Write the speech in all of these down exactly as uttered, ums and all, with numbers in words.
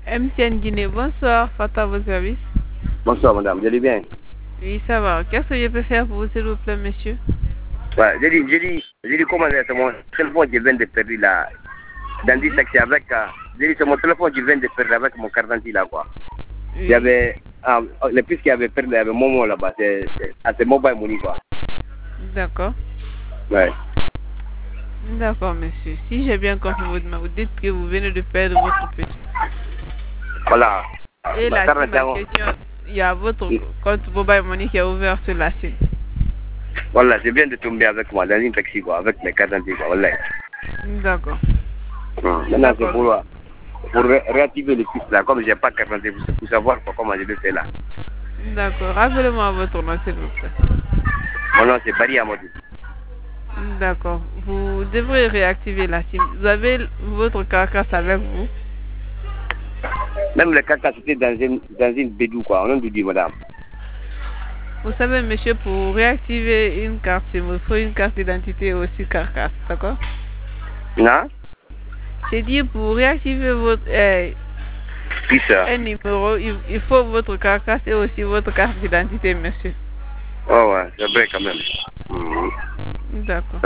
M T N Guinée, bonsoir, Fata, vos services. Bonsoir madame, vous allez bien? Oui, ça va. Qu'est-ce que je peux faire pour vous, s'il vous plaît, monsieur? Ouais, j'ai dit, j'ai dit, j'ai dit comment c'est mon téléphone qui vient de perdre là. Dans dix taxis avec, euh, j'ai dit c'est mon téléphone qui vient de perdre avec mon carte d'identité là quoi. Oui. Il y avait, ah, le plus qu'il y avait perdu, il y avait Momo là-bas, c'est, c'est mobile money quoi. D'accord. Ouais. D'accord, monsieur. Si j'ai bien compris votre demande, vous dites que vous venez de perdre votre petit. Voilà. Et la SIM question, il y a votre oui. compte mobile money qui est ouvert sur la SIM. Voilà, je viens de tomber avec moi dans une taxi quoi, avec mes cartes d'identité quoi, voilà. D'accord. Hum. Maintenant c'est pour, pour ré réactiver le puces là, comme j'ai pas carte d'identité, pour savoir quoi, comment je le fais là. D'accord. Rappelez-moi votre nom, s'il vous plaît. Mon nom c'est Barry Amadou. D'accord. Vous devrez réactiver la SIM. Vous avez votre carcasse avec vous? Même le carcasse c'était dans une, dans une bédou quoi, on nous dit madame. Vous savez monsieur, pour réactiver une carte SIM, il faut une carte d'identité aussi carcasse, d'accord? Non? J'ai dit pour réactiver votre euh, un numéro, il, il faut votre carcasse et aussi votre carte d'identité, monsieur. Oh ouais, c'est vrai quand même. Mmh. D'accord.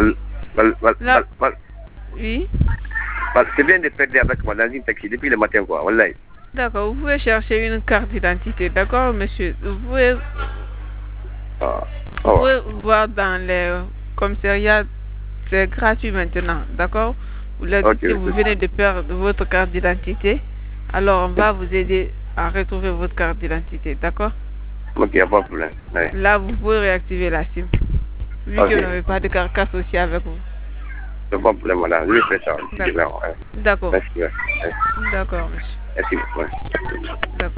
Oui. C'est bien de perdre avec moi dans une taxi depuis le matin quoi, voilà. D'accord, vous pouvez chercher une carte d'identité, d'accord monsieur? Vous pouvez, oh. Oh. Vous pouvez voir dans les commissariats, c'est gratuit maintenant, d'accord? Vous leur dites okay, que vous okay. venez de perdre votre carte d'identité, alors on va vous aider à retrouver votre carte d'identité, d'accord? Ok, il n'y a pas de problème. Ouais. Là, vous pouvez réactiver la SIM, vu okay. que vous n'avez pas de carcasse aussi avec vous. Il n'y a pas de problème, madame. Je vais faire ça. D'accord. Merci. D'accord, monsieur. Merci beaucoup.